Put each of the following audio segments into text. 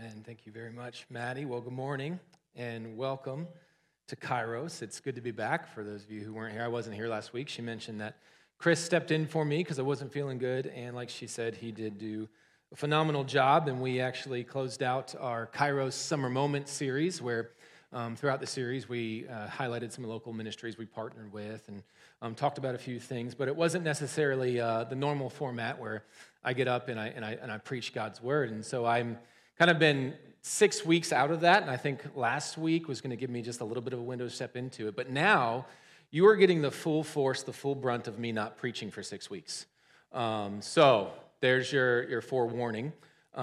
Amen. Thank you very much, Maddie. Well, good morning and welcome to Kairos. It's good to be back. For those of you who weren't here, I wasn't here last week. She mentioned that Chris stepped in for me because I wasn't feeling good, and like she said, he did do a phenomenal job, and we actually closed out our Kairos Summer Moment series where throughout the series we highlighted some local ministries we partnered with and talked about a few things, but it wasn't necessarily the normal format where I get up and I preach God's word, and so I'm kind of been 6 weeks out of that, and I think last week was going to give me just a little bit of a window to step into it. But now you are getting the full force, the full brunt of me not preaching for 6 weeks. So there's your forewarning.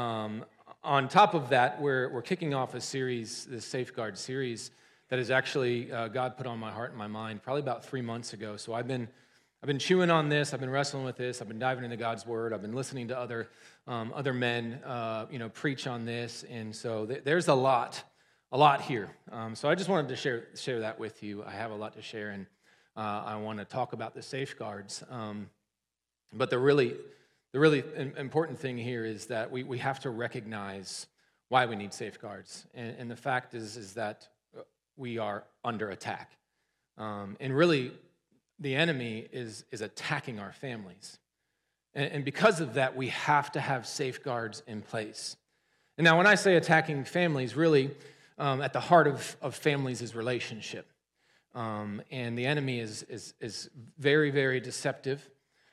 On top of that, we're kicking off a series, this Safeguard series, that is actually God put on my heart and my mind probably about 3 months ago. So I've been chewing on this. I've been wrestling with this. I've been diving into God's word. I've been listening to other men, preach on this, and so there's a lot here. So I just wanted to share that with you. I have a lot to share, and I want to talk about the safeguards. But the really important thing here is that we have to recognize why we need safeguards, and the fact is that we are under attack, and really, the enemy is attacking our families. And because of that, we have to have safeguards in place. And now when I say attacking families, really at the heart of families is relationship. And the enemy is very, very deceptive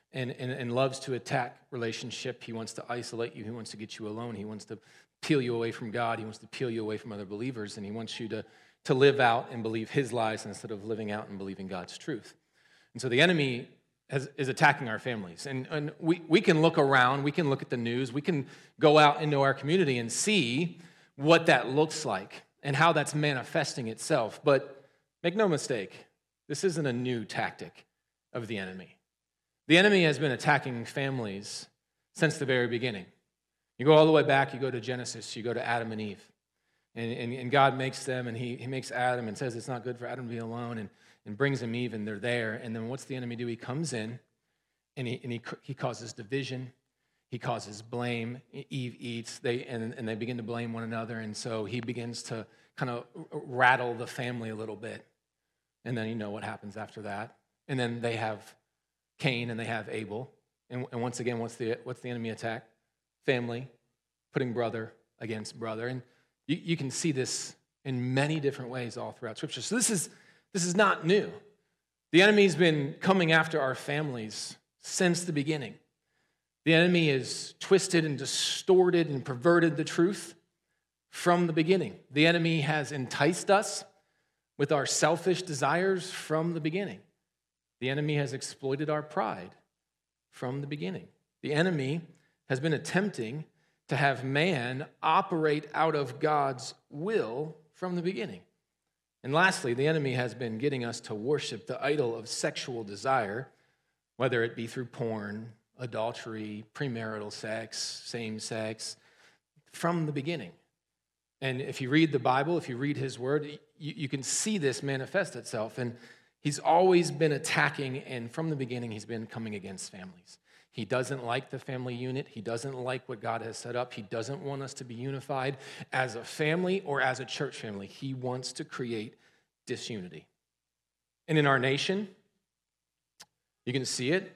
and loves to attack relationship. He wants to isolate you. He wants to get you alone. He wants to peel you away from God. He wants to peel you away from other believers. And he wants you to live out and believe his lies instead of living out and believing God's truth. And so the enemy is attacking our families. And we can look around, we can look at the news, we can go out into our community and see what that looks like and how that's manifesting itself. But make no mistake, this isn't a new tactic of the enemy. The enemy has been attacking families since the very beginning. You go all the way back, you go to Genesis, you go to Adam and Eve. And God makes them, and he makes Adam and says it's not good for Adam to be alone, and brings him Eve, and they're there. And then what's the enemy do? He comes in, and he causes division. He causes blame. Eve eats, and they begin to blame one another. And so he begins to kind of rattle the family a little bit. And then you know what happens after that. And then they have Cain, and they have Abel. And once again, what's the enemy attack? Family, putting brother against brother. And you can see this in many different ways all throughout Scripture. So this is not new. The enemy's been coming after our families since the beginning. The enemy has twisted and distorted and perverted the truth from the beginning. The enemy has enticed us with our selfish desires from the beginning. The enemy has exploited our pride from the beginning. The enemy has been attempting to have man operate out of God's will from the beginning. And lastly, the enemy has been getting us to worship the idol of sexual desire, whether it be through porn, adultery, premarital sex, same sex, from the beginning. And if you read the Bible, if you read his word, you can see this manifest itself. And he's always been attacking, and from the beginning, he's been coming against families. He doesn't like the family unit. He doesn't like what God has set up. He doesn't want us to be unified as a family or as a church family. He wants to create disunity. And in our nation, you can see it.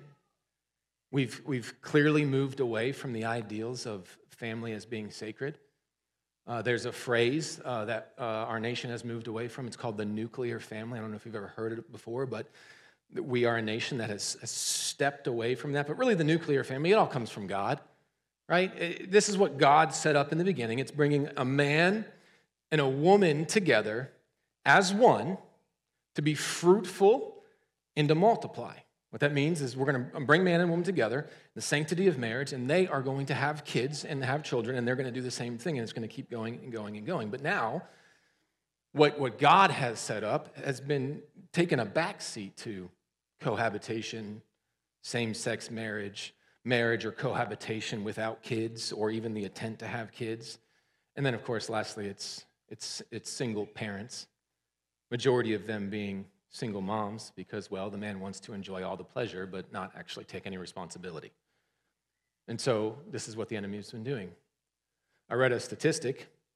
We've clearly moved away from the ideals of family as being sacred. There's a phrase that our nation has moved away from. It's called the nuclear family. I don't know if you've ever heard it before, but we are a nation that has stepped away from that. But really, the nuclear family, it all comes from God, right? This is what God set up in the beginning. It's bringing a man and a woman together as one to be fruitful and to multiply. What that means is we're going to bring man and woman together, the sanctity of marriage, and they are going to have kids and have children, and they're going to do the same thing, and it's going to keep going and going and going. But now, what God has set up has been taken a backseat to cohabitation, same-sex marriage or cohabitation without kids, or even the intent to have kids. And then, of course, lastly, it's single parents, majority of them being single moms because, well, the man wants to enjoy all the pleasure but not actually take any responsibility. And so this is what the enemy has been doing. I read a statistic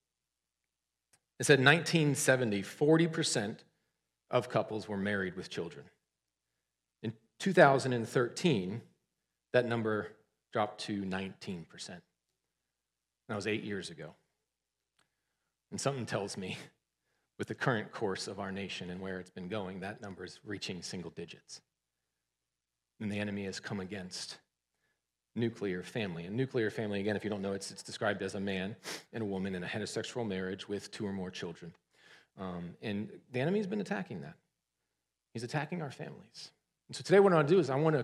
It said 1970, 40% of couples were married with children. In 2013, that number dropped to 19%. That was 8 years ago. And something tells me, with the current course of our nation and where it's been going, that number is reaching single digits. And the enemy has come against nuclear family. And nuclear family, again, if you don't know, it's described as a man and a woman in a heterosexual marriage with 2 or more children. And the enemy has been attacking that. He's attacking our families. And so today what I want to do is I want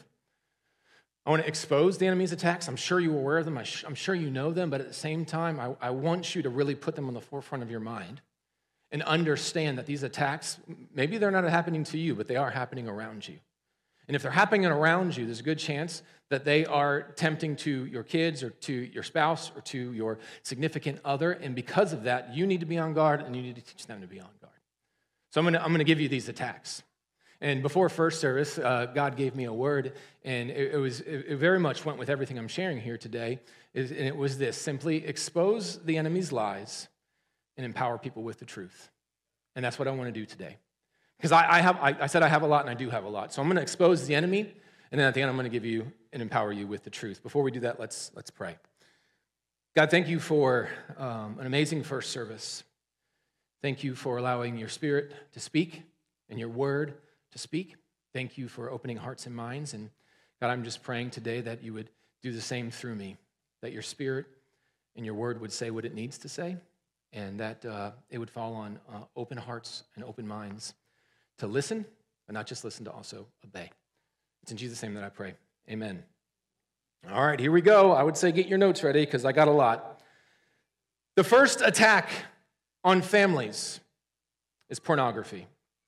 to expose the enemy's attacks. I'm sure you're aware of them. I'm sure you know them. But at the same time, I want you to really put them on the forefront of your mind and understand that these attacks, maybe they're not happening to you, but they are happening around you. And if they're happening around you, there's a good chance that they are tempting to your kids or to your spouse or to your significant other. And because of that, you need to be on guard and you need to teach them to be on guard. So I'm going to give you these attacks. And before first service, God gave me a word, and it very much went with everything I'm sharing here today. And it was this: simply expose the enemy's lies and empower people with the truth. And that's what I want to do today. Because I said I have a lot, and I do have a lot. So I'm going to expose the enemy, and then at the end, I'm going to give you and empower you with the truth. Before we do that, let's pray. God, thank you for an amazing first service. Thank you for allowing your Spirit to speak and your word to speak. Thank you for opening hearts and minds. And God, I'm just praying today that you would do the same through me, that your Spirit and your word would say what it needs to say, and that it would fall on open hearts and open minds to listen, but not just listen, to also obey. It's in Jesus' name that I pray. Amen. All right, here we go. I would say get your notes ready because I got a lot. The first attack on families is pornography.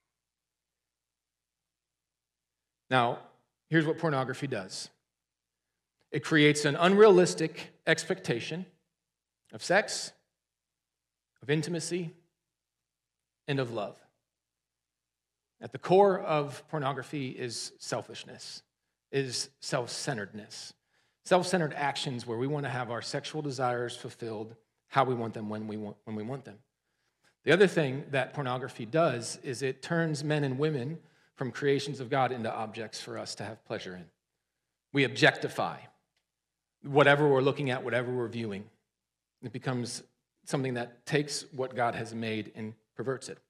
Now, here's what pornography does. It creates an unrealistic expectation of sex, of intimacy, and of love. At the core of pornography is selfishness, is self-centeredness. Self-centered actions where we want to have our sexual desires fulfilled how we want them when we want them. The other thing that pornography does is it turns men and women from creations of God into objects for us to have pleasure in. We objectify whatever we're looking at, whatever we're viewing. It becomes something that takes what God has made and perverts it.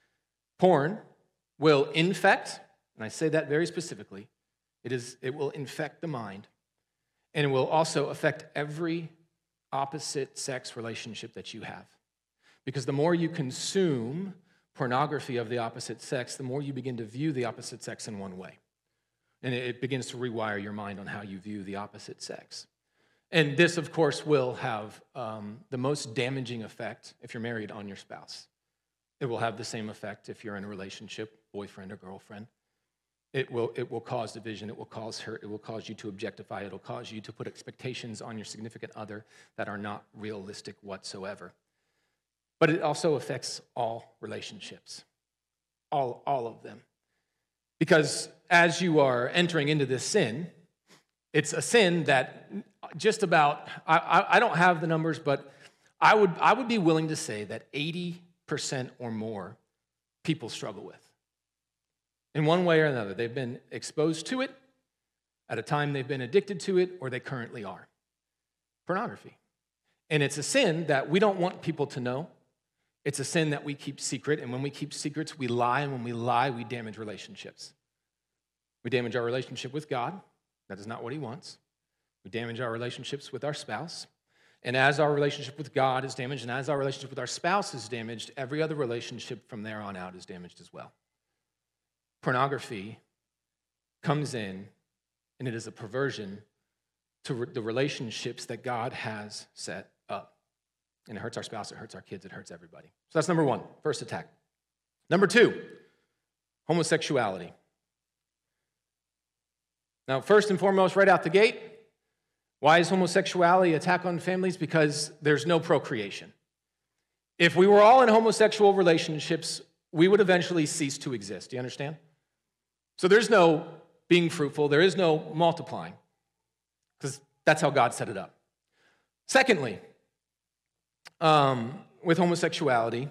Porn will infect, and I say that very specifically, it will infect the mind, and it will also affect every opposite sex relationship that you have. Because the more you consume pornography of the opposite sex, the more you begin to view the opposite sex in one way. And it begins to rewire your mind on how you view the opposite sex. And this, of course, will have the most damaging effect if you're married on your spouse. It will have the same effect if you're in a relationship, boyfriend or girlfriend. It will cause division, it will cause hurt, it will cause you to objectify, it will cause you to put expectations on your significant other that are not realistic whatsoever. But it also affects all relationships, all of them. Because as you are entering into this sin, it's a sin that just about, I don't have the numbers, but I would be willing to say that 80% or more people struggle with. In one way or another, they've been exposed to it at a time they've been addicted to it, or they currently are. Pornography. And it's a sin that we don't want people to know. It's a sin that we keep secret, and when we keep secrets, we lie, and when we lie, we damage relationships. We damage our relationship with God. That is not what he wants. We damage our relationships with our spouse. And as our relationship with God is damaged, and as our relationship with our spouse is damaged, every other relationship from there on out is damaged as well. Pornography comes in, and it is a perversion to the relationships that God has set up. And it hurts our spouse, it hurts our kids, it hurts everybody. So that's number one, first attack. Number two, homosexuality. Now, first and foremost, right out the gate, why is homosexuality an attack on families? Because there's no procreation. If we were all in homosexual relationships, we would eventually cease to exist. Do you understand? So there's no being fruitful, there is no multiplying, because that's how God set it up. Secondly, with homosexuality,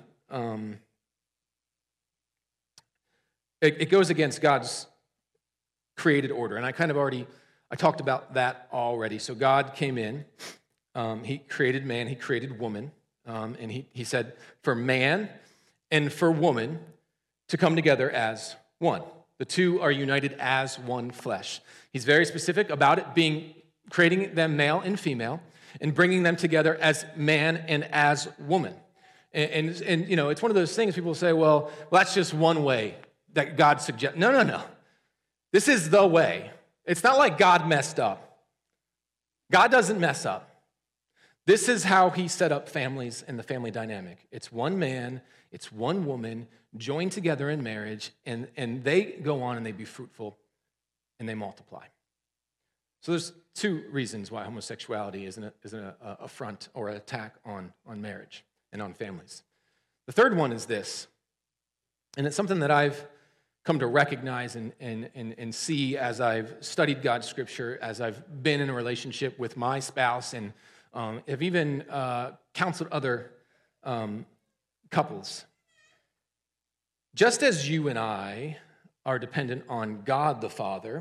it goes against God's created order. And I talked about that already. So God came in, he created man, he created woman, and he said for man and for woman to come together as one. The two are united as one flesh. He's very specific about it creating them male and female and bringing them together as man and as woman. And it's one of those things people say, well, that's just one way that God suggests. No. This is the way. It's not like God messed up. God doesn't mess up. This is how he set up families and the family dynamic. It's one man, it's one woman joined together in marriage, and they go on and they be fruitful and they multiply. So there's two reasons why homosexuality isn't an affront or an attack on marriage and on families. The third one is this, and it's something that I've come to recognize and see as I've studied God's scripture, as I've been in a relationship with my spouse, and have even counseled other couples. Just as you and I are dependent on God the Father,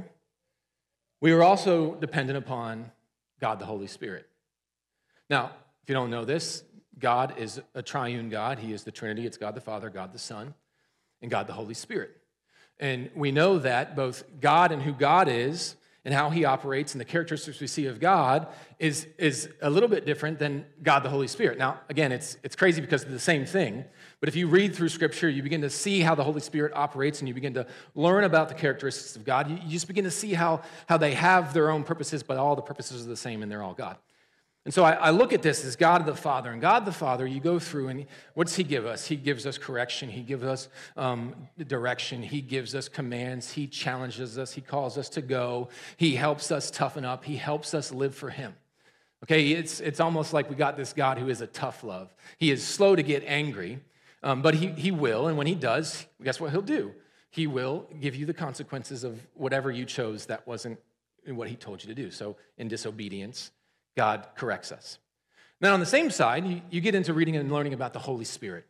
we are also dependent upon God the Holy Spirit. Now, if you don't know this, God is a triune God. He is the Trinity. It's God the Father, God the Son, and God the Holy Spirit. And we know that both God and who God is and how he operates and the characteristics we see of God is a little bit different than God the Holy Spirit. Now, again, it's crazy because they're the same thing, but if you read through Scripture, you begin to see how the Holy Spirit operates and you begin to learn about the characteristics of God. You just begin to see how they have their own purposes, but all the purposes are the same and they're all God. And so I look at this as God the Father. And God the Father, you go through, and what does he give us? He gives us correction. He gives us direction. He gives us commands. He challenges us. He calls us to go. He helps us toughen up. He helps us live for him. Okay, it's almost like we got this God who is a tough love. He is slow to get angry, but he will. And when he does, guess what he'll do? He will give you the consequences of whatever you chose that wasn't what he told you to do. So in disobedience, God corrects us. Now, on the same side, you get into reading and learning about the Holy Spirit.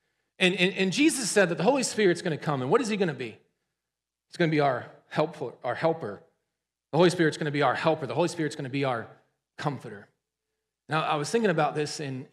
And Jesus said that the Holy Spirit's going to come, and what is he going to be? It's going to be our helper. The Holy Spirit's going to be our helper. The Holy Spirit's going to be our comforter. Now, I was thinking about this in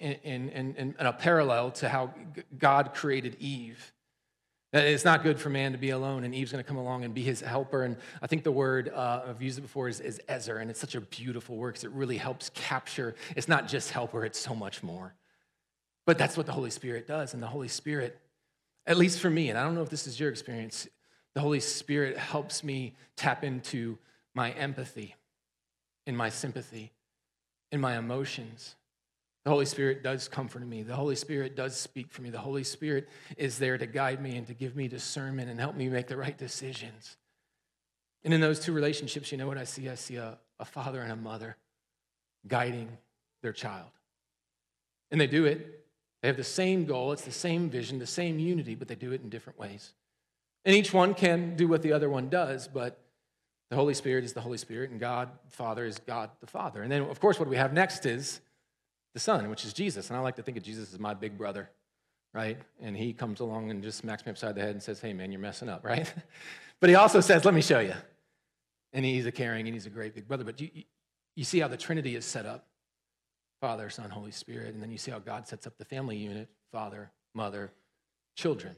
a parallel to how God created Eve. It's not good for man to be alone, and Eve's going to come along and be his helper. And I think the word, I've used it before, is Ezer, and it's such a beautiful word because it really helps capture. It's not just helper, it's so much more. But that's what the Holy Spirit does, and the Holy Spirit, at least for me, and I don't know if this is your experience, the Holy Spirit helps me tap into my empathy, in my sympathy, in my emotions. The Holy Spirit does comfort me. The Holy Spirit does speak for me. The Holy Spirit is there to guide me and to give me discernment and help me make the right decisions. And in those two relationships, you know what I see? I see a father and a mother guiding their child. And they do it. They have the same goal. It's the same vision, the same unity, but they do it in different ways. And each one can do what the other one does, but the Holy Spirit is the Holy Spirit, and God the Father is God the Father. And then, of course, what we have next is the Son, which is Jesus. And I like to think of Jesus as my big brother, right? And he comes along and just smacks me upside the head and says, hey, man, you're messing up, right? But he also says, let me show you. And he's a caring and he's a great big brother. But you see how the Trinity is set up, Father, Son, Holy Spirit. And then you see how God sets up the family unit, father, mother, children.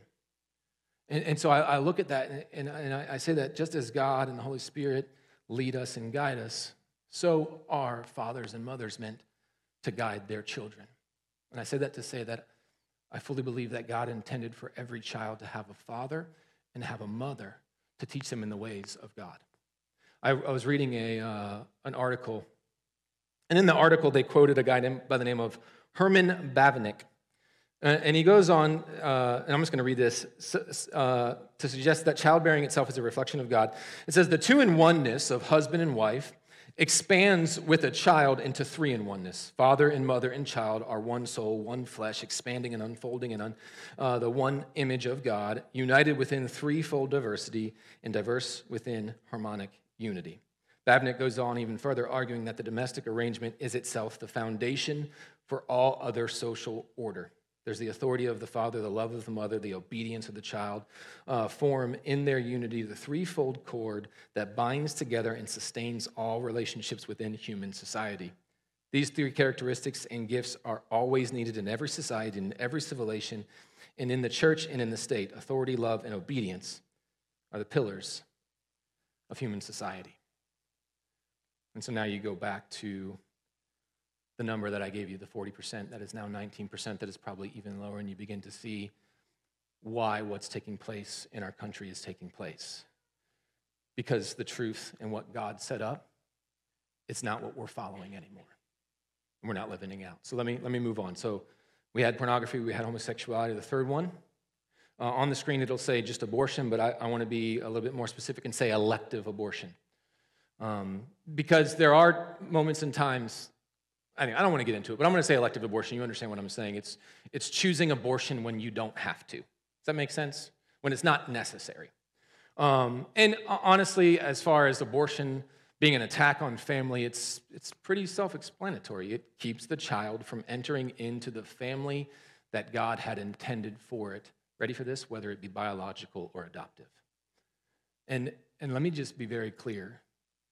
And so I look at that and I say that just as God and the Holy Spirit lead us and guide us, so are fathers and mothers meant to guide their children. And I say that to say that I fully believe that God intended for every child to have a father and have a mother to teach them in the ways of God. I was reading an article, and in the article they quoted a guy by the name of Herman Bavinck. And he goes on, and I'm just going to read this, to suggest that childbearing itself is a reflection of God. It says, the two-in-oneness of husband and wife expands with a child into three-in-oneness. Father and mother and child are one soul, one flesh, expanding and unfolding in the one image of God, united within threefold diversity and diverse within harmonic unity. Bavinck goes on even further, arguing that the domestic arrangement is itself the foundation for all other social order. There's the authority of the father, the love of the mother, the obedience of the child, form in their unity the threefold cord that binds together and sustains all relationships within human society. These three characteristics and gifts are always needed in every society, in every civilization, and in the church and in the state. Authority, love, and obedience are the pillars of human society. And so now you go back to the number that I gave you, the 40%, that is now 19%, that is probably even lower, and you begin to see why what's taking place in our country is taking place. Because the truth and what God set up, it's not what we're following anymore. We're not living it out. So let me move on. So we had pornography, we had homosexuality. The third one, on the screen it'll say just abortion, but I want to be a little bit more specific and say elective abortion. Because there are moments and times, I don't want to get into it, but I'm going to say elective abortion. You understand what I'm saying. It's choosing abortion when you don't have to. Does that make sense? When it's not necessary. And honestly, as far as abortion being an attack on family, it's pretty self-explanatory. It keeps the child from entering into the family that God had intended for it. Ready for this? Whether it be biological or adoptive. And let me just be very clear.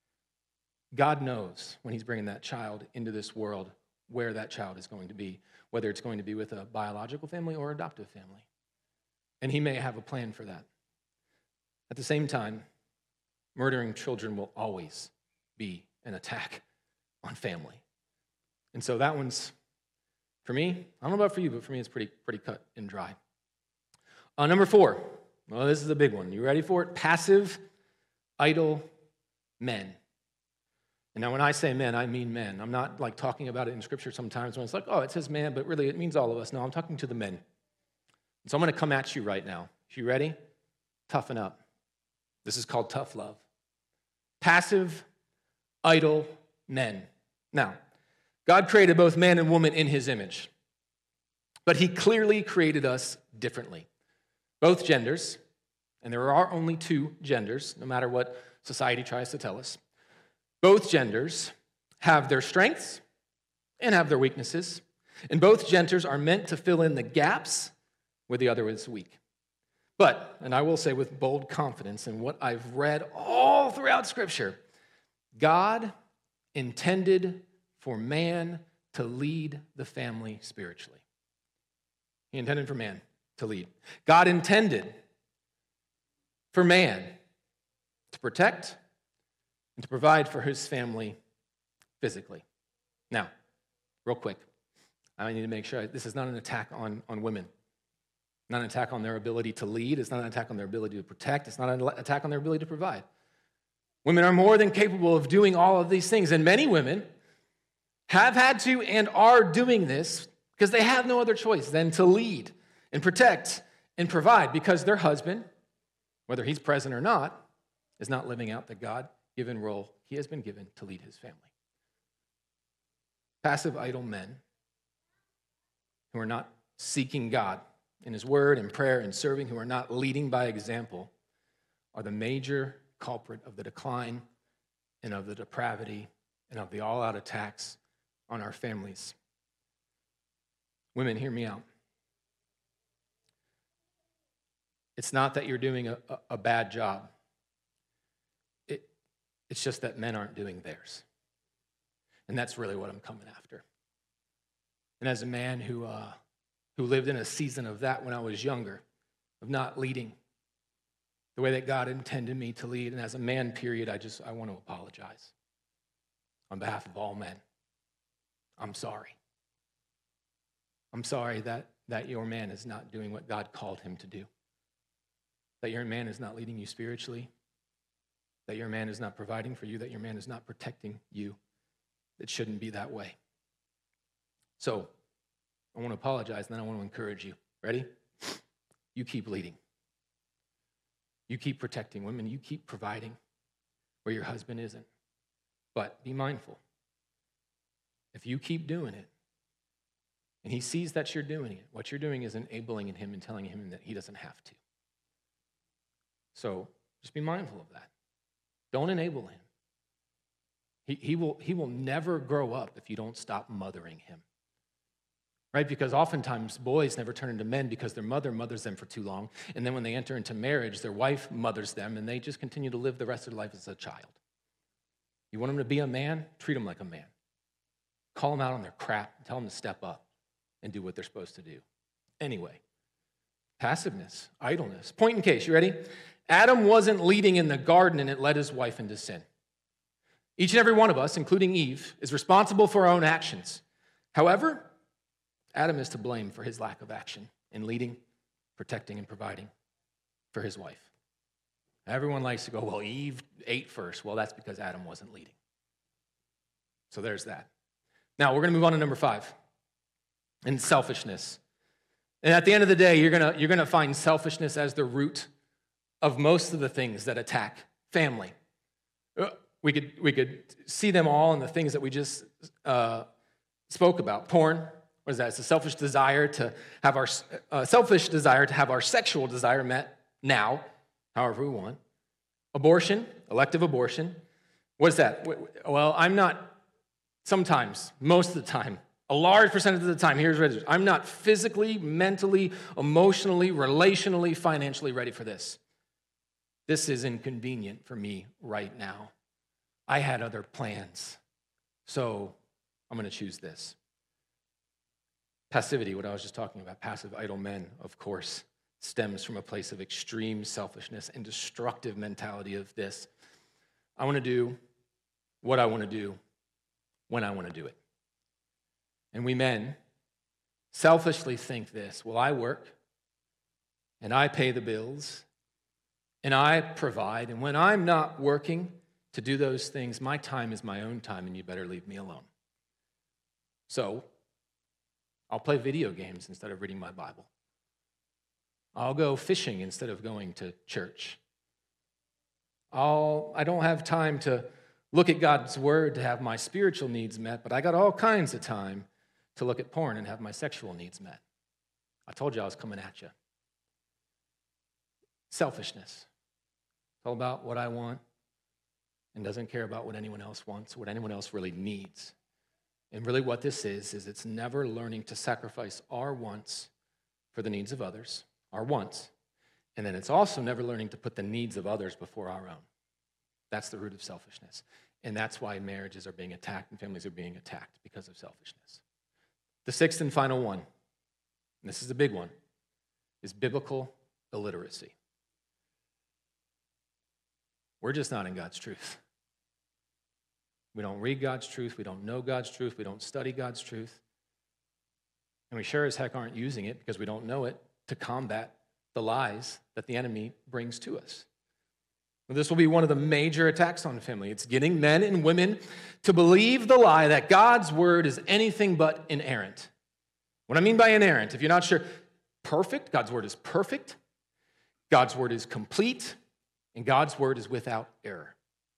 God knows when he's bringing that child into this world where that child is going to be, whether it's going to be with a biological family or adoptive family. And he may have a plan for that. At the same time, murdering children will always be an attack on family. And so that one's, for me, I don't know about for you, but for me it's pretty cut and dry. Number 4, well, this is a big one. You ready for it? Passive, idle men. And now when I say men, I mean men. I'm not like talking about it in Scripture sometimes when it's like, oh, it says man, but really it means all of us. No, I'm talking to the men. And so I'm going to come at you right now. You ready? Toughen up. This is called tough love. Passive, idle men. Now, God created both man and woman in his image, but he clearly created us differently. Both genders, and there are only 2 genders, no matter what society tries to tell us. Both genders have their strengths and have their weaknesses, and both genders are meant to fill in the gaps where the other is weak. But, and I will say with bold confidence in what I've read all throughout Scripture, God intended for man to lead the family spiritually. He intended for man to lead. God intended for man to protect and to provide for his family physically. Now, real quick, I need to make sure this is not an attack on women. Not an attack on their ability to lead. It's not an attack on their ability to protect. It's not an attack on their ability to provide. Women are more than capable of doing all of these things, and many women have had to and are doing this because they have no other choice than to lead and protect and provide because their husband, whether he's present or not, is not living out the God-given role he has been given to lead his family. Passive, idle men who are not seeking God in his word and prayer and serving, who are not leading by example, are the major culprit of the decline and of the depravity and of the all-out attacks on our families. Women, hear me out. It's not that you're doing a bad job. It's just that men aren't doing theirs. And that's really what I'm coming after. And as a man who lived in a season of that when I was younger, of not leading the way that God intended me to lead, and as a man, period, I want to apologize on behalf of all men. I'm sorry. I'm sorry that your man is not doing what God called him to do. That your man is not leading you spiritually. That your man is not providing for you. That your man is not protecting you. It shouldn't be that way. So, I want to apologize, and then I want to encourage you. Ready? You keep leading. You keep protecting women. You keep providing where your husband isn't. But be mindful. If you keep doing it, and he sees that you're doing it, what you're doing is enabling him and telling him that he doesn't have to. So just be mindful of that. Don't enable him. He will never grow up if you don't stop mothering him. right? Because oftentimes boys never turn into men because their mother mothers them for too long. And then when they enter into marriage, their wife mothers them, and they just continue to live the rest of their life as a child. You want them to be a man? Treat them like a man. Call them out on their crap. Tell them to step up and do what they're supposed to do. Anyway, passiveness, idleness. Point in case, you ready? Adam wasn't leading in the garden, and it led his wife into sin. Each and every one of us, including Eve, is responsible for our own actions. However, Adam is to blame for his lack of action in leading, protecting, and providing for his wife. Everyone likes to go, well, Eve ate first. Well, that's because Adam wasn't leading. So there's that. Now, we're going to move on to number 5, and selfishness. And at the end of the day, you're going to find selfishness as the root of most of the things that attack family. We could see them all in the things that we just spoke about. Porn, what is that? It's a selfish desire to have our sexual desire met now, however we want. Abortion, elective abortion. What is that? Well, I'm not sometimes, most of the time, a large percentage of the time, here's what it is. I'm not physically, mentally, emotionally, relationally, financially ready for this. This is inconvenient for me right now. I had other plans, so I'm going to choose this. Passivity, what I was just talking about, passive, idle men, of course, stems from a place of extreme selfishness and destructive mentality of this. I want to do what I want to do when I want to do it. And we men selfishly think this, well, I work, and I pay the bills, and I provide, and when I'm not working to do those things, my time is my own time, and you better leave me alone. So, I'll play video games instead of reading my Bible. I'll go fishing instead of going to church. I don't have time to look at God's word to have my spiritual needs met, but I got all kinds of time to look at porn and have my sexual needs met. I told you I was coming at you. Selfishness. It's all about what I want and doesn't care about what anyone else wants, what anyone else really needs. And really what this is it's never learning to sacrifice our wants for the needs of others, our wants. And then it's also never learning to put the needs of others before our own. That's the root of selfishness. And that's why marriages are being attacked and families are being attacked, because of selfishness. The 6th and final one, and this is the big one, is biblical illiteracy. We're just not in God's truth. We don't read God's truth. We don't know God's truth. We don't study God's truth. And we sure as heck aren't using it, because we don't know it, to combat the lies that the enemy brings to us. This will be one of the major attacks on family. It's getting men and women to believe the lie that God's word is anything but inerrant. What I mean by inerrant, if you're not sure, perfect, God's word is perfect, God's word is complete, and God's word is without error.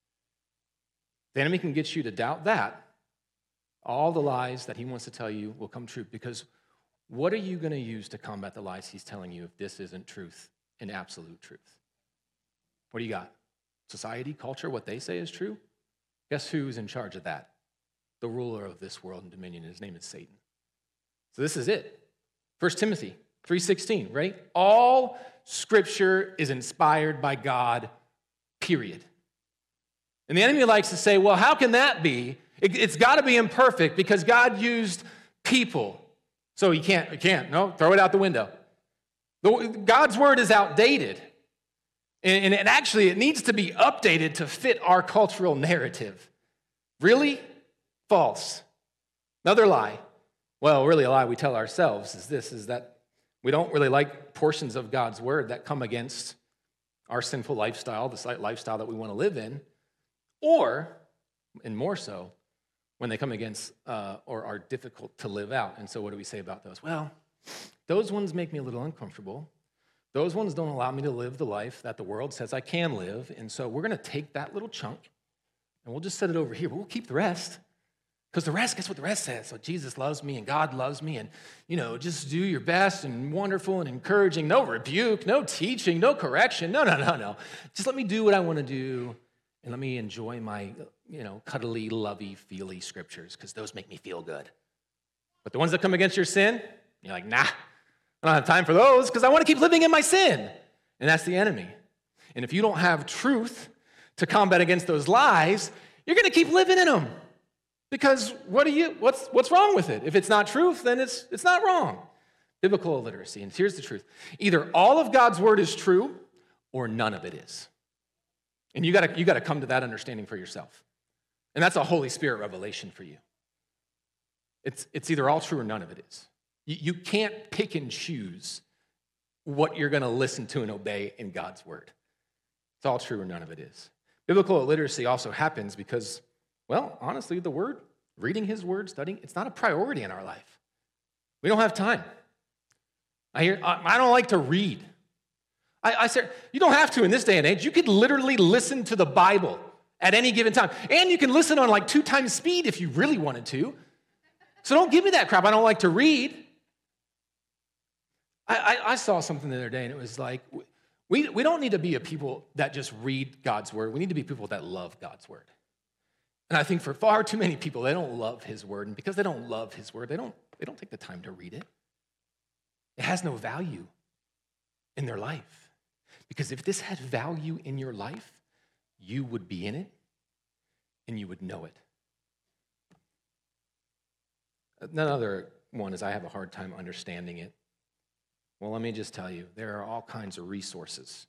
The enemy can get you to doubt that. All the lies that he wants to tell you will come true, because what are you going to use to combat the lies he's telling you if this isn't truth and absolute truth? What do you got? Society, culture, what they say is true? Guess who's in charge of that? The ruler of this world and dominion. His name is Satan. So this is it. 1 Timothy 3:16, right? All scripture is inspired by God, period. And the enemy likes to say, well, how can that be? It's got to be imperfect because God used people. So he can't. No, throw it out the window. God's word is outdated. And it needs to be updated to fit our cultural narrative. Really? False. Another lie. Well, really a lie we tell ourselves is that we don't really like portions of God's word that come against our sinful lifestyle, the lifestyle that we want to live in, or, and more so, when they come against or are difficult to live out. And so what do we say about those? Well, those ones make me a little uncomfortable. Those ones don't allow me to live the life that the world says I can live. And so we're going to take that little chunk and we'll just set it over here, but we'll keep the rest. Because the rest, guess what the rest says? So Jesus loves me and God loves me and, just do your best and wonderful and encouraging. No rebuke, no teaching, no correction. No. Just let me do what I want to do and let me enjoy my, cuddly, lovey, feely scriptures because those make me feel good. But the ones that come against your sin, you're like, nah, I don't have time for those because I want to keep living in my sin. And that's the enemy. And if you don't have truth to combat against those lies, you're going to keep living in them. Because what's wrong with it? If it's not truth, then it's not wrong. Biblical illiteracy. And here's the truth. Either all of God's word is true or none of it is. And you got to come to that understanding for yourself. And that's a Holy Spirit revelation for you. It's either all true or none of it is. You can't pick and choose what you're going to listen to and obey in God's word. It's all true or none of it is. Biblical illiteracy also happens because, well, honestly, the word, reading his word, studying, it's not a priority in our life. We don't have time. I don't like to read. I said, you don't have to in this day and age. You could literally listen to the Bible at any given time. And you can listen on like 2 times speed if you really wanted to. So don't give me that crap. I don't like to read. I saw something the other day, and it was like, we don't need to be a people that just read God's word. We need to be people that love God's word. And I think for far too many people, they don't love his word. And because they don't love his word, they don't take the time to read it. It has no value in their life. Because if this had value in your life, you would be in it and you would know it. Another one is I have a hard time understanding it. Well, let me just tell you, there are all kinds of resources,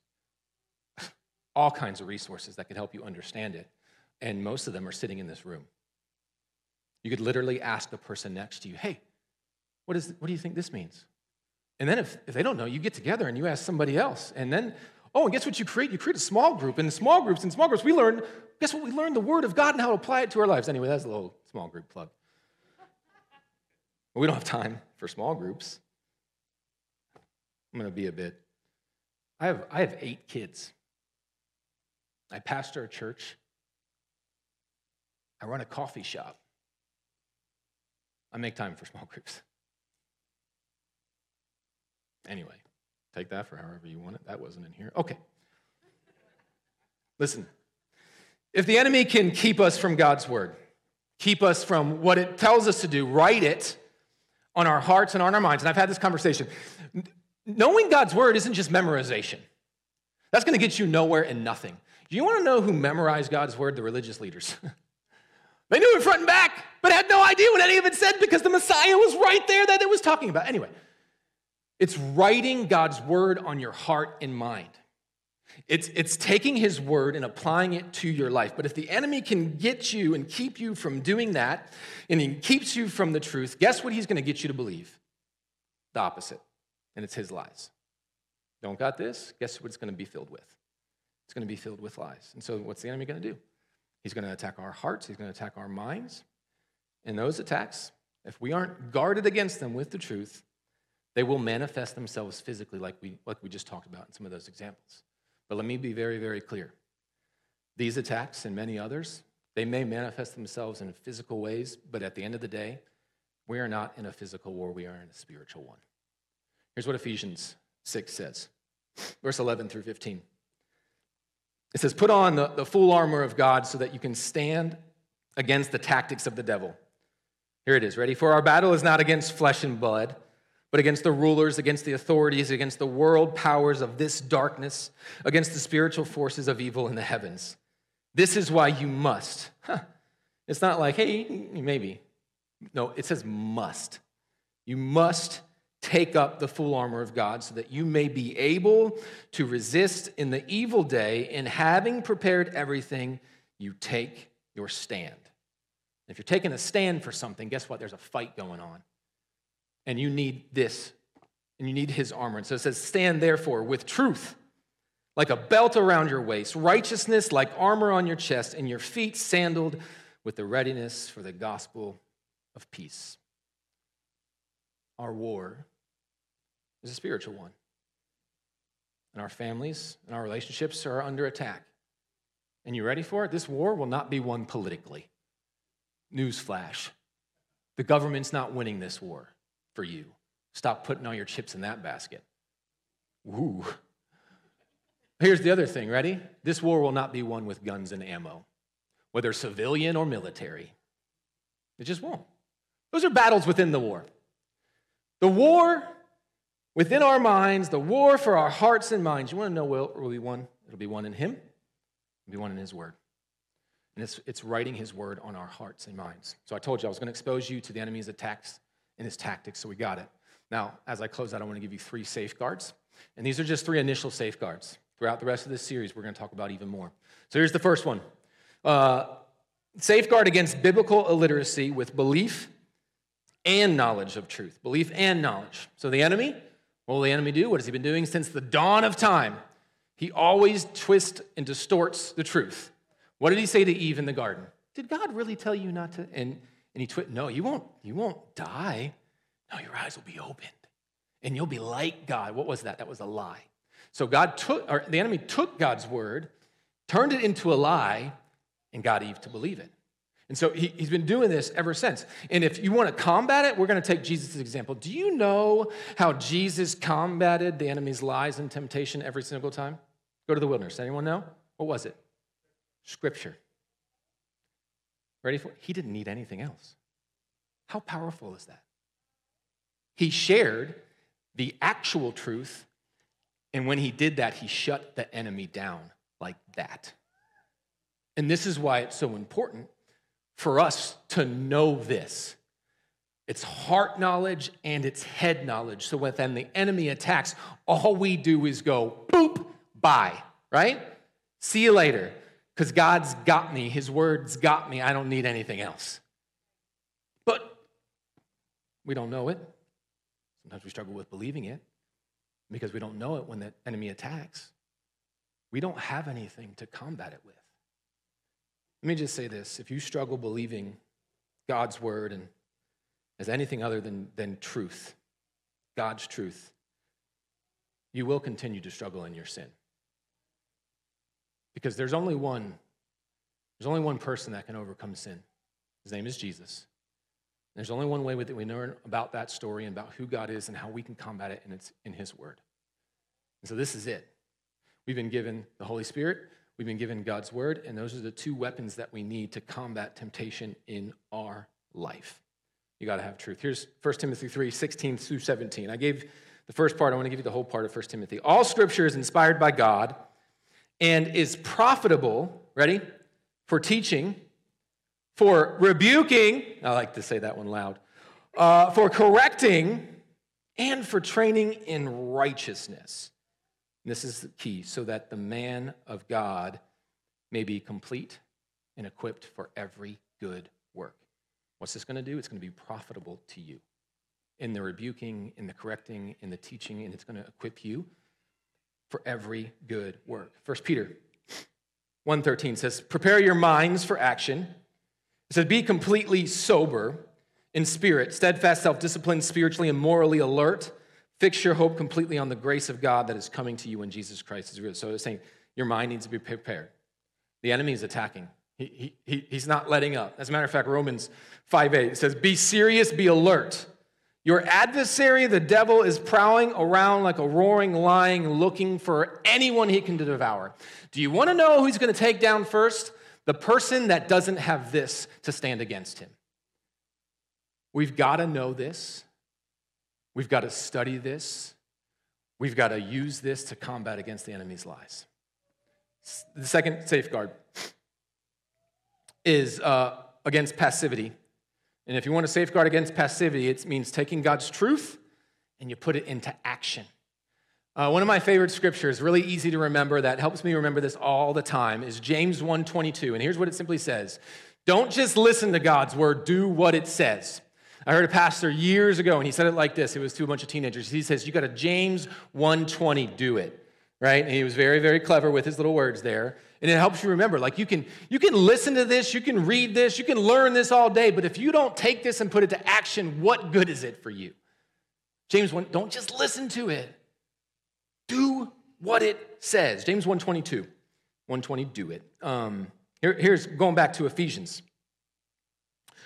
that could help you understand it. And most of them are sitting in this room. You could literally ask the person next to you, hey, what do you think this means? And then if they don't know, you get together and you ask somebody else. And then, and guess what you create? You create a small group. And in small groups, we learn, guess what? We learn the word of God and how to apply it to our lives. Anyway, that's a little small group plug. But we don't have time for small groups. I'm going to be a bit. I have 8 kids. I pastor a church. I run a coffee shop. I make time for small groups. Anyway, take that for however you want it. That wasn't in here. Okay. Listen, if the enemy can keep us from God's word, keep us from what it tells us to do, write it on our hearts and on our minds, and I've had this conversation, knowing God's word isn't just memorization. That's going to get you nowhere and nothing. Do you want to know who memorized God's word? The religious leaders. They knew it front and back, but had no idea what any of it said because the Messiah was right there that it was talking about. Anyway, it's writing God's word on your heart and mind. It's taking his word and applying it to your life. But if the enemy can get you and keep you from doing that, and he keeps you from the truth, guess what he's going to get you to believe? The opposite. And it's his lies. Don't got this? Guess what it's going to be filled with? It's going to be filled with lies. And so what's the enemy going to do? He's going to attack our hearts. He's going to attack our minds. And those attacks, if we aren't guarded against them with the truth, they will manifest themselves physically like we just talked about in some of those examples. But let me be very, very clear. These attacks and many others, they may manifest themselves in physical ways, but at the end of the day, we are not in a physical war. We are in a spiritual one. Here's what Ephesians 6 says, verse 11 through 15. It says, put on the full armor of God so that you can stand against the tactics of the devil. Here it is, ready? For our battle is not against flesh and blood, but against the rulers, against the authorities, against the world powers of this darkness, against the spiritual forces of evil in the heavens. This is why you must. It's not like, hey, maybe. No, it says must. You must take up the full armor of God so that you may be able to resist in the evil day, and having prepared everything, you take your stand. If you're taking a stand for something, guess what? There's a fight going on. And you need this, and you need his armor. And so it says, stand therefore with truth, like a belt around your waist, righteousness like armor on your chest, and your feet sandaled with the readiness for the gospel of peace. Our war is a spiritual one. And our families and our relationships are under attack. And you ready for it? This war will not be won politically. Newsflash. The government's not winning this war for you. Stop putting all your chips in that basket. Woo. Here's the other thing, ready? This war will not be won with guns and ammo, whether civilian or military. It just won't. Those are battles within the war. The war within our minds, the war for our hearts and minds. You want to know where will be won? It'll be won in him. It'll be won in his word. And it's writing his word on our hearts and minds. So I told you I was going to expose you to the enemy's attacks and his tactics, so we got it. Now, as I close out, I want to give you 3 safeguards. And these are just 3 initial safeguards. Throughout the rest of this series, we're going to talk about even more. So here's the first one. Safeguard against biblical illiteracy with belief and knowledge of truth. Belief and knowledge. So the enemy, what will the enemy do? What has he been doing since the dawn of time? He always twists and distorts the truth. What did he say to Eve in the garden? Did God really tell you not to? And he no, you won't die. No, your eyes will be opened. And you'll be like God. What was that? That was a lie. So the enemy took God's word, turned it into a lie, and got Eve to believe it. And so he's been doing this ever since. And if you want to combat it, we're going to take Jesus' example. Do you know how Jesus combated the enemy's lies and temptation every single time? Go to the wilderness. Anyone know? What was it? Scripture. Ready for it? He didn't need anything else. How powerful is that? He shared the actual truth, and when he did that, he shut the enemy down like that. And this is why it's so important for us to know this. It's heart knowledge and it's head knowledge. So when then the enemy attacks, all we do is go, boop, bye, right? See you later, because God's got me. His word's got me. I don't need anything else. But we don't know it. Sometimes we struggle with believing it because we don't know it when the enemy attacks. We don't have anything to combat it with. Let me just say this. If you struggle believing God's word and as anything other than truth, God's truth, you will continue to struggle in your sin. Because there's only one person that can overcome sin. His name is Jesus. There's only one way that we learn about that story and about who God is and how we can combat it, and it's in his word. And so this is it. We've been given the Holy Spirit. We've been given God's word, and those are the 2 weapons that we need to combat temptation in our life. You got to have truth. Here's 1 Timothy 3, 16 through 17. I gave the first part. I want to give you the whole part of 1 Timothy. All scripture is inspired by God and is profitable, ready, for teaching, for rebuking, I like to say that one loud, for correcting, and for training in righteousness. And this is the key, so that the man of God may be complete and equipped for every good work. What's this going to do? It's going to be profitable to you in the rebuking, in the correcting, in the teaching, and it's going to equip you for every good work. 1 Peter 1:13 says, prepare your minds for action. It says, be completely sober in spirit, steadfast, self-disciplined, spiritually and morally alert. Fix your hope completely on the grace of God that is coming to you when Jesus Christ is real. So it's saying your mind needs to be prepared. The enemy is attacking. He's not letting up. As a matter of fact, Romans 5:8 says, be serious, be alert. Your adversary, the devil, is prowling around like a roaring lion looking for anyone he can devour. Do you want to know who he's going to take down first? The person that doesn't have this to stand against him. We've got to know this. We've got to study this. We've got to use this to combat against the enemy's lies. The second safeguard is against passivity. And if you want to safeguard against passivity, it means taking God's truth and you put it into action. One of my favorite scriptures, really easy to remember, that helps me remember this all the time, is James 1:22. And here's what it simply says. Don't just listen to God's word, do what it says. I heard a pastor years ago, and he said it like this. It was to a bunch of teenagers. He says, you got to James 1:20, do it. Right? And he was very, very clever with his little words there. And it helps you remember, like you can listen to this, you can read this, you can learn this all day, but if you don't take this and put it to action, what good is it for you? James 1, don't just listen to it. Do what it says. James 1:22. 1:20, do it. Here's going back to Ephesians.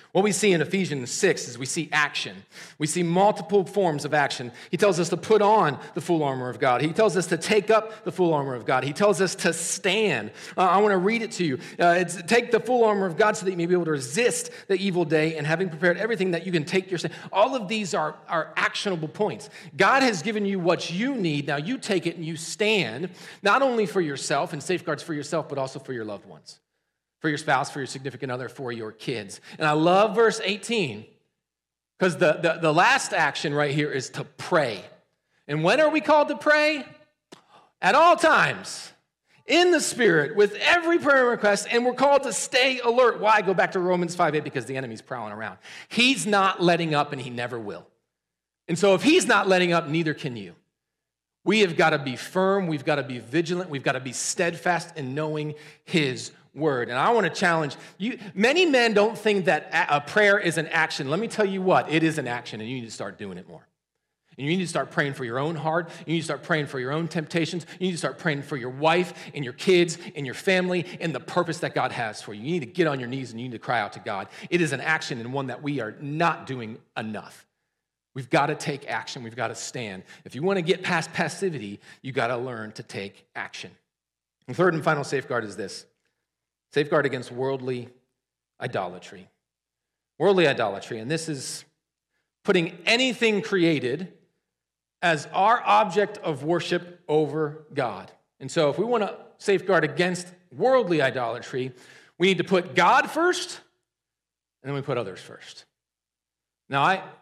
What we see in Ephesians 6 is we see action. We see multiple forms of action. He tells us to put on the full armor of God. He tells us to take up the full armor of God. He tells us to stand. I want to read it to you. It's take the full armor of God so that you may be able to resist the evil day, and having prepared everything that you can take your stand. All of these are actionable points. God has given you what you need. Now you take it and you stand, not only for yourself and safeguards for yourself, but also for your loved ones, for your spouse, for your significant other, for your kids. And I love verse 18 because the last action right here is to pray. And when are we called to pray? At all times, in the Spirit, with every prayer request, and we're called to stay alert. Why? Go back to Romans 5:8, because the enemy's prowling around. He's not letting up, and he never will. And so if he's not letting up, neither can you. We have got to be firm. We've got to be vigilant. We've got to be steadfast in knowing his word. And I want to challenge you. Many men don't think that a prayer is an action. Let me tell you what, it is an action, and you need to start doing it more. And you need to start praying for your own heart. You need to start praying for your own temptations. You need to start praying for your wife and your kids and your family and the purpose that God has for you. You need to get on your knees and you need to cry out to God. It is an action, and one that we are not doing enough. We've got to take action. We've got to stand. If you want to get past passivity, you got to learn to take action. And third and final safeguard is this. Safeguard against worldly idolatry. Worldly idolatry, and this is putting anything created as our object of worship over God. And so if we want to safeguard against worldly idolatry, we need to put God first, and then we put others first. Now,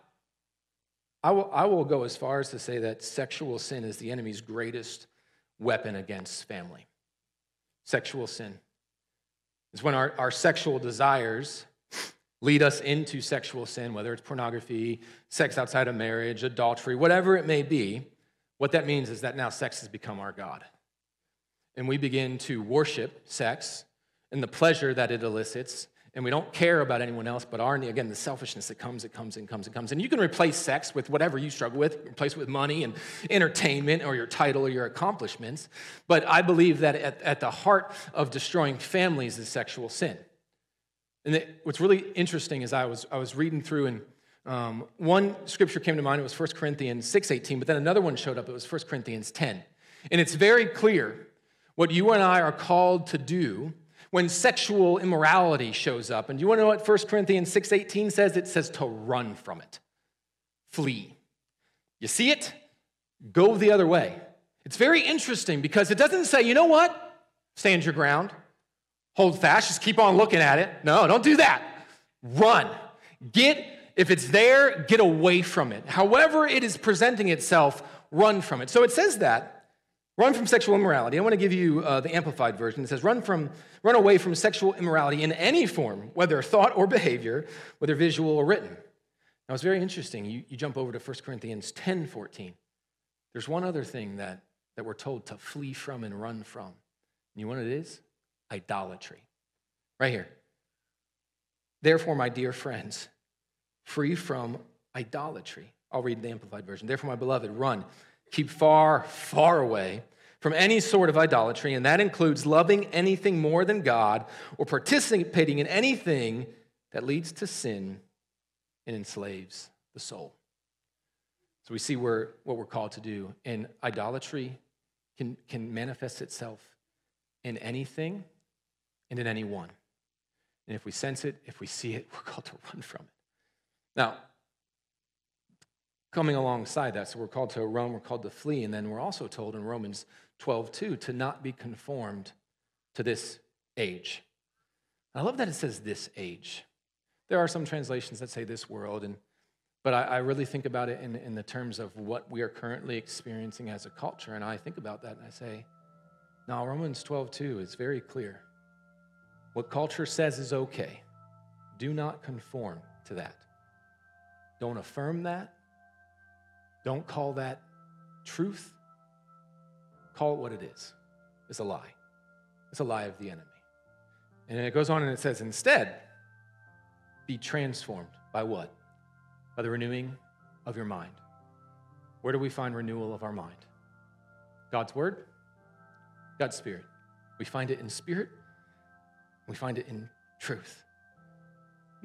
I will go as far as to say that sexual sin is the enemy's greatest weapon against family. Sexual sin. It's when our sexual desires lead us into sexual sin, whether it's pornography, sex outside of marriage, adultery, whatever it may be. What that means is that now sex has become our God. And we begin to worship sex and the pleasure that it elicits, and we don't care about anyone else but again, the selfishness that comes. And you can replace sex with whatever you struggle with, replace it with money and entertainment or your title or your accomplishments. But I believe that at the heart of destroying families is sexual sin. And what's really interesting is I was reading through, and one scripture came to mind. It was 1 Corinthians 6:18, but then another one showed up. It was 1 Corinthians 10. And it's very clear what you and I are called to do when sexual immorality shows up. And do you want to know what 1 Corinthians 6:18 says? It says to run from it. Flee. You see it? Go the other way. It's very interesting because it doesn't say, you know what? Stand your ground. Hold fast. Just keep on looking at it. No, don't do that. Run. If it's there, get away from it. However it is presenting itself, run from it. So it says that. Run from sexual immorality. I want to give you the Amplified version. It says, run away from sexual immorality in any form, whether thought or behavior, whether visual or written. Now, it's very interesting. You jump over to 1 Corinthians 10:14. There's one other thing that we're told to flee from and run from. You know what it is? Idolatry. Right here. Therefore, my dear friends, free from idolatry. I'll read the Amplified version. Therefore, my beloved, run. Keep far, far away from any sort of idolatry, and that includes loving anything more than God or participating in anything that leads to sin and enslaves the soul. So we see what we're called to do. And idolatry can manifest itself in anything and in anyone. And if we sense it, if we see it, we're called to run from it. Now, coming alongside that, so we're called to run, we're called to flee, and then we're also told in Romans 12:2 to not be conformed to this age. I love that it says this age. There are some translations that say this world, but I really think about it in the terms of what we are currently experiencing as a culture, and I think about that and I say, no, Romans 12:2 is very clear. What culture says is okay. Do not conform to that. Don't affirm that. Don't call that truth. Call it what it is. It's a lie. It's a lie of the enemy. And it goes on and it says, instead, be transformed by what? By the renewing of your mind. Where do we find renewal of our mind? God's word, God's spirit. We find it in spirit. We find it in truth. Now,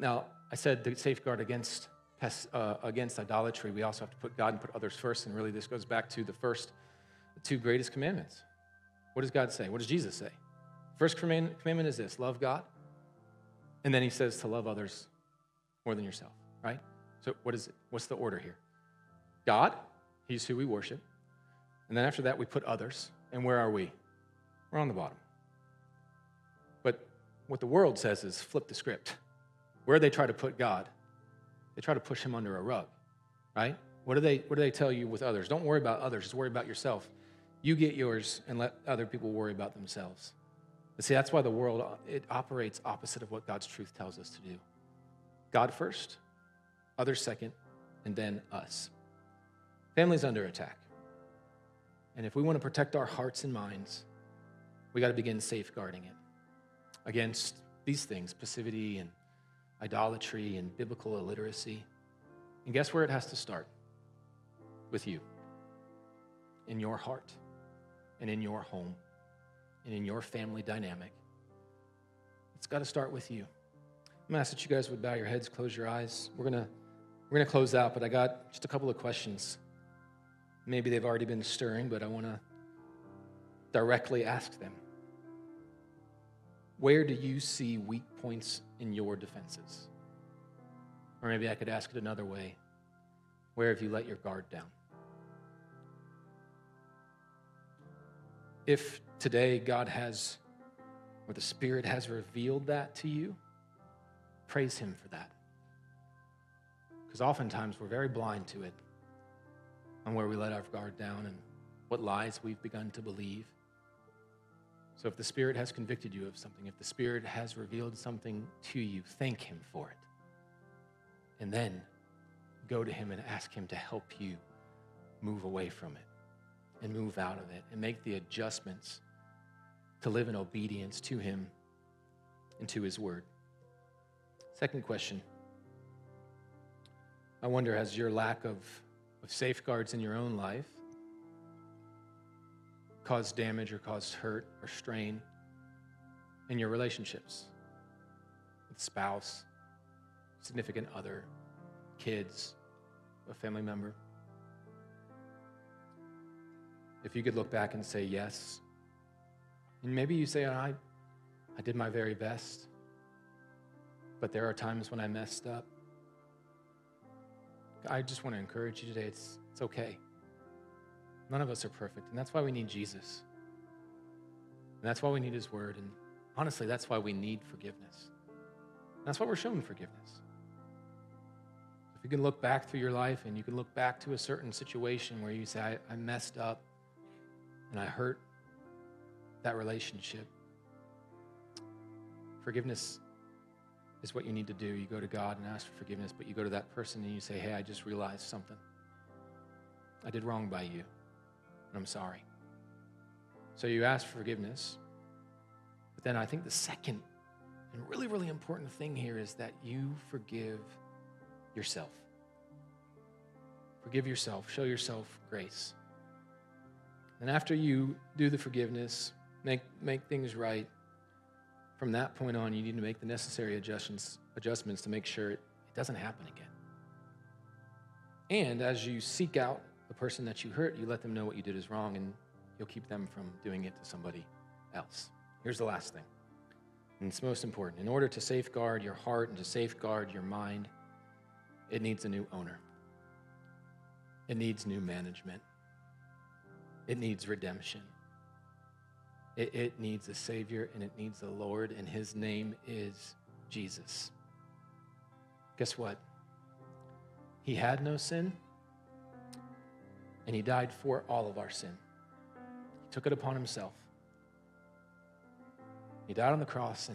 I said the safeguard against idolatry, we also have to put God and put others first. And really, this goes back to the two greatest commandments. What does God say? What does Jesus say? First commandment is this: love God. And then he says to love others more than yourself, right? So what is it? What's the order here? God, he's who we worship. And then after that, we put others. And where are we? We're on the bottom. But what the world says is flip the script. Where they try to put God, they try to push him under a rug, right? What do they tell you with others? Don't worry about others, just worry about yourself. You get yours and let other people worry about themselves. But see, that's why the world, it operates opposite of what God's truth tells us to do. God first, others second, and then us. Family's under attack. And if we want to protect our hearts and minds, we got to begin safeguarding it against these things: passivity and idolatry and biblical illiteracy. And guess where it has to start? With you. In your heart and in your home and in your family dynamic. It's got to start with you. I'm going to ask that you guys would bow your heads, close your eyes. We're going to close out, but I got just a couple of questions. Maybe they've already been stirring, but I want to directly ask them. Where do you see weak points in your defenses? Or maybe I could ask it another way. Where have you let your guard down? If today God has, or the Spirit has revealed that to you, praise him for that. Because oftentimes we're very blind to it, on where we let our guard down and what lies we've begun to believe. So if the Spirit has convicted you of something, if the Spirit has revealed something to you, thank him for it. And then go to him and ask him to help you move away from it and move out of it and make the adjustments to live in obedience to him and to his word. Second question. I wonder, has your lack of safeguards in your own life caused damage or caused hurt or strain in your relationships with spouse, significant other, kids, a family member? If you could look back and say yes, and maybe you say, I did my very best, but there are times when I messed up. I just want to encourage you today, it's okay. None of us are perfect, and that's why we need Jesus. And that's why we need his word, and honestly, that's why we need forgiveness. And that's why we're shown forgiveness. If you can look back through your life and you can look back to a certain situation where you say, I messed up and I hurt that relationship, forgiveness is what you need to do. You go to God and ask for forgiveness, but you go to that person and you say, hey, I just realized something. I did wrong by you, and I'm sorry. So you ask for forgiveness, but then I think the second and really, really important thing here is that you forgive yourself. Forgive yourself. Show yourself grace. And after you do the forgiveness, make things right, from that point on, you need to make the necessary adjustments to make sure it doesn't happen again. And as you seek out the person that you hurt, you let them know what you did is wrong, and you'll keep them from doing it to somebody else. Here's the last thing, and it's most important. In order to safeguard your heart and to safeguard your mind, it needs a new owner. It needs new management. It needs redemption. It needs a Savior, and it needs a Lord, and his name is Jesus. Guess what? He had no sin, and he died for all of our sin. He took it upon himself. He died on the cross, and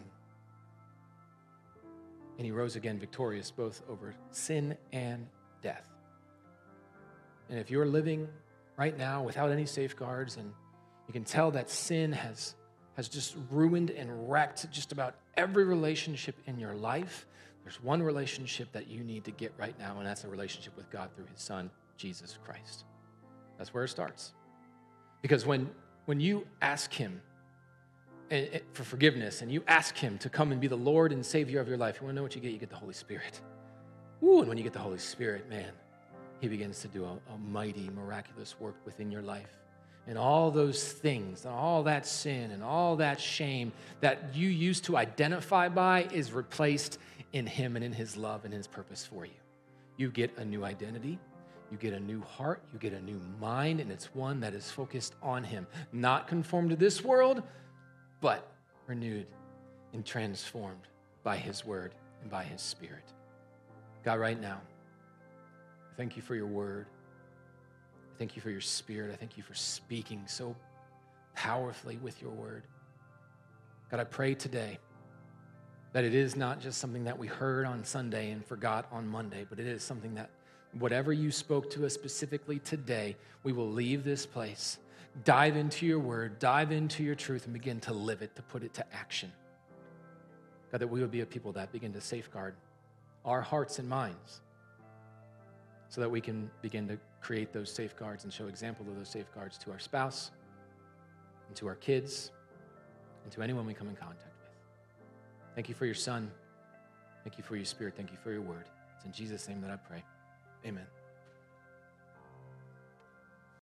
he rose again victorious both over sin and death. And if you're living right now without any safeguards, and you can tell that sin has just ruined and wrecked just about every relationship in your life, there's one relationship that you need to get right now, and that's a relationship with God through his Son, Jesus Christ. That's where it starts. Because when you ask him for forgiveness, and you ask him to come and be the Lord and Savior of your life, you want to know what you get? You get the Holy Spirit. Ooh, and when you get the Holy Spirit, man, he begins to do a mighty, miraculous work within your life. And all those things, and all that sin, and all that shame that you used to identify by is replaced in him and in his love and his purpose for you. You get a new identity. You get a new heart. You get a new mind, and it's one that is focused on him. Not conformed to this world, but renewed and transformed by his word and by his Spirit. God, right now, I thank you for your word. I thank you for your Spirit. I thank you for speaking so powerfully with your word. God, I pray today that it is not just something that we heard on Sunday and forgot on Monday, but it is something that whatever you spoke to us specifically today, we will leave this place, dive into your word, dive into your truth, and begin to live it, to put it to action. God, that we would be a people that begin to safeguard our hearts and minds so that we can begin to create those safeguards and show example of those safeguards to our spouse and to our kids and to anyone we come in contact with. Thank you for your Son. Thank you for your Spirit. Thank you for your word. It's in Jesus' name that I pray. Amen.